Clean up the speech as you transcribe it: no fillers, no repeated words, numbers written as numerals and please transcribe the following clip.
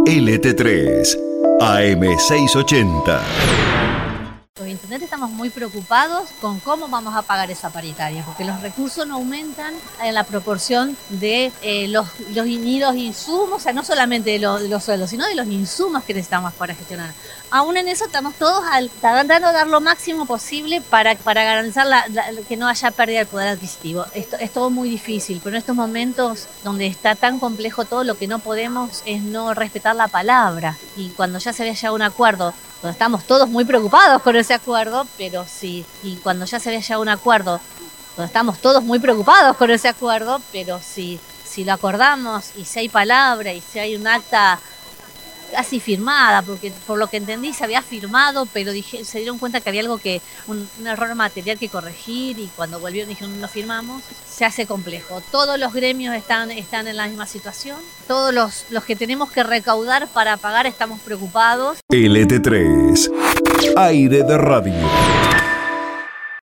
LT3, AM680. Los intendentes estamos muy preocupados con cómo vamos a pagar esa paritaria, porque los recursos no aumentan en la proporción de los insumos, o sea, no solamente de los sueldos, sino de los insumos que necesitamos para gestionar. Aún en eso estamos todos tratando de dar lo máximo posible para garantizar que no haya pérdida del poder adquisitivo. Esto es todo muy difícil, pero en estos momentos donde está tan complejo todo, lo que no podemos es no respetar la palabra. Y cuando ya se había llegado a un acuerdo, donde estamos todos muy preocupados con ese acuerdo, pero sí, y cuando ya se había llegado a un acuerdo, donde estamos todos muy preocupados con ese acuerdo, pero sí, si lo acordamos y si hay palabra y si hay un acta casi firmada, porque por lo que entendí se había firmado, pero se dieron cuenta que había algo un error material que corregir, y cuando volvieron dijeron no firmamos, se hace complejo. Todos los gremios están en la misma situación, todos los que tenemos que recaudar para pagar estamos preocupados. LT3, aire de radio.